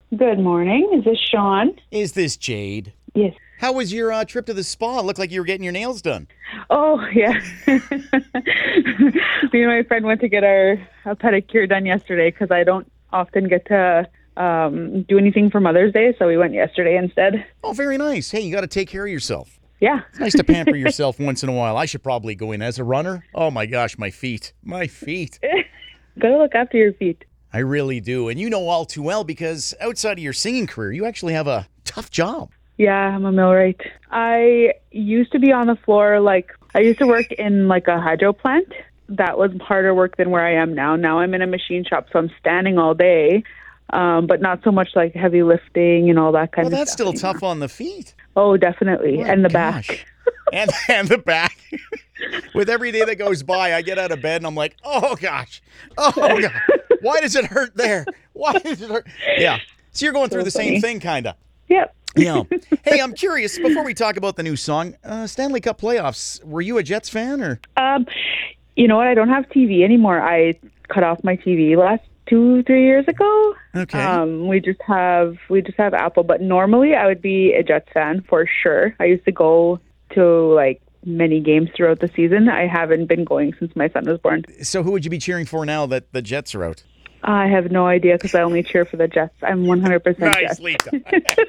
Good morning. Is this Sean? Is this Jade? Yes. How was your trip to the spa? It looked like you were getting your nails done. Oh, yeah. Me and my friend went to get a pedicure done yesterday because I don't often get to do anything for Mother's Day, so we went yesterday instead. Oh, very nice. Hey, you got to take care of yourself. Yeah. It's nice to pamper yourself once in a while. I should probably go in as a runner. Oh my gosh, my feet. My feet. Gotta look after your feet. I really do. And you know all too well because outside of your singing career, you actually have a tough job. Yeah, I'm a millwright. I used to be on the floor, I used to work in a hydro plant. That was harder work than where I am now. Now I'm in a machine shop, so I'm standing all day, but not so much like heavy lifting and all that kind Well, of that's stuff still anymore. tough on the feet. Oh, definitely. My And the gosh. back. And the back. With every day that goes by, I get out of bed and I'm like, oh gosh. Oh God. Why does it hurt there? Why does it hurt? Yeah. So you're going through the same funny. thing, kind of. Yep. Yeah. Hey, I'm curious, before we talk about the new song, Stanley Cup playoffs, were you a Jets fan or? You know what? I don't have TV anymore. I cut off my TV last 2-3 years ago. Okay. We just have Apple, but normally I would be a Jets fan for sure. I used to go to many games throughout the season. I haven't been going since my son was born. So who would you be cheering for now that the Jets are out? I have no idea because I only cheer for the Jets. I'm 100% Jets. Nicely done.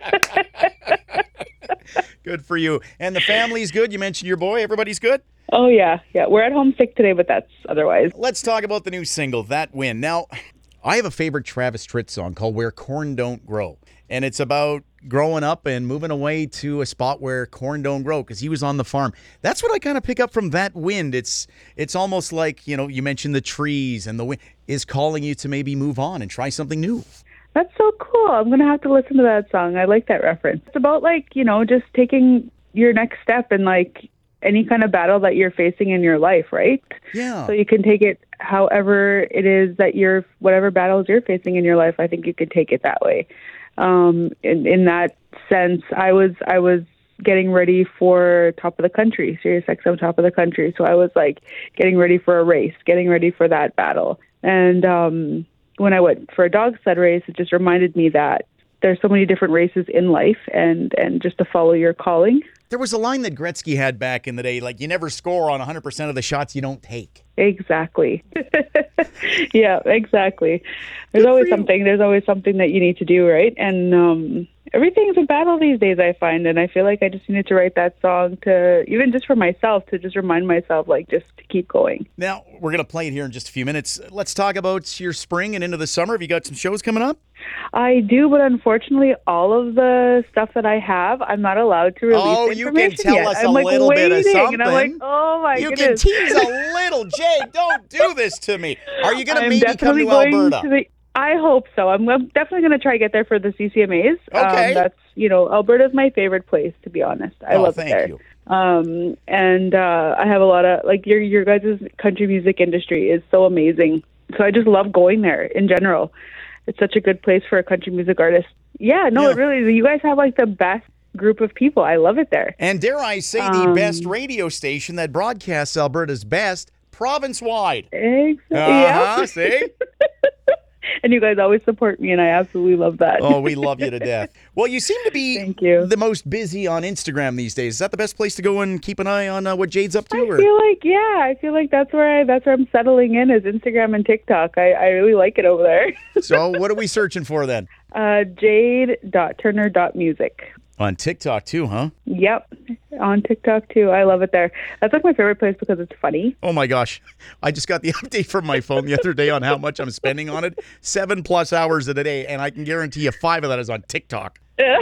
Good for you. And the family's good? You mentioned your boy. Everybody's good? Oh yeah. We're at home sick today, but that's otherwise. Let's talk about the new single, That Win. Now, I have a favorite Travis Tritt song called Where Corn Don't Grow. And it's about growing up and moving away to a spot where corn don't grow because he was on the farm. That's what I kind of pick up from That Wind. It's almost like, you mentioned the trees and the wind is calling you to maybe move on and try something new. That's so cool. I'm going to have to listen to that song. I like that reference. It's about just taking your next step in any kind of battle that you're facing in your life, right? Yeah. So you can take it however it is that whatever battles you're facing in your life, I think you could take it that way. In that sense, I was getting ready for Top of the Country, Sirius XM Top of the Country. So I was getting ready for a race, getting ready for that battle. And when I went for a dog sled race, it just reminded me that there's so many different races in life and just to follow your calling. There was a line that Gretzky had back in the day, like, you never score on 100% of the shots you don't take. Exactly. Yeah, exactly. There's always something that you need to do, right? And everything's a battle these days, I find, and I feel like I just needed to write that song to, even just for myself, to just remind myself, just to keep going. Now, we're going to play it here in just a few minutes. Let's talk about your spring and into the summer. Have you got some shows coming up? I do, but unfortunately, all of the stuff that I have, I'm not allowed to release Oh, you can information tell yet. us I'm a little bit of waiting, and I'm something. oh my You goodness. can tease a little. Jay, don't do this to me. Are you going to I'm maybe come definitely to going Alberta? I hope so. I'm definitely going to try to get there for the CCMAs. Okay. That's, Alberta's my favorite place, to be honest. I love it there. You. And I have a lot of, your guys' country music industry is so amazing. So I just love going there in general. It's such a good place for a country music artist. Yeah, no, Yeah. it really is. You guys have the best group of people. I love it there. And dare I say, the best radio station that broadcasts Alberta's best province-wide. Exactly. Uh-huh, Yep. see? And you guys always support me, and I absolutely love that. Oh, we love you to death. Well, you seem to be Thank you. the most busy on Instagram these days. Is that the best place to go and keep an eye on what Jade's up to? I feel like that's where I'm settling in is Instagram and TikTok. I really like it over there. So what are we searching for then? Jade.turner.music. On TikTok too, huh? Yep, on TikTok too. I love it there. That's my favorite place because it's funny. Oh my gosh. I just got the update from my phone the other day on how much I'm spending on it. 7+ hours a day, and I can guarantee you 5 of that is on TikTok.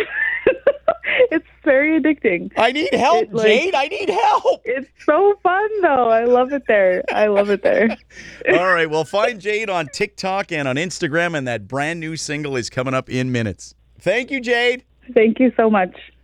It's very addicting. I need help, Jade. I need help. It's so fun though. I love it there. All right, well, find Jade on TikTok and on Instagram, and that brand new single is coming up in minutes. Thank you, Jade. Thank you so much.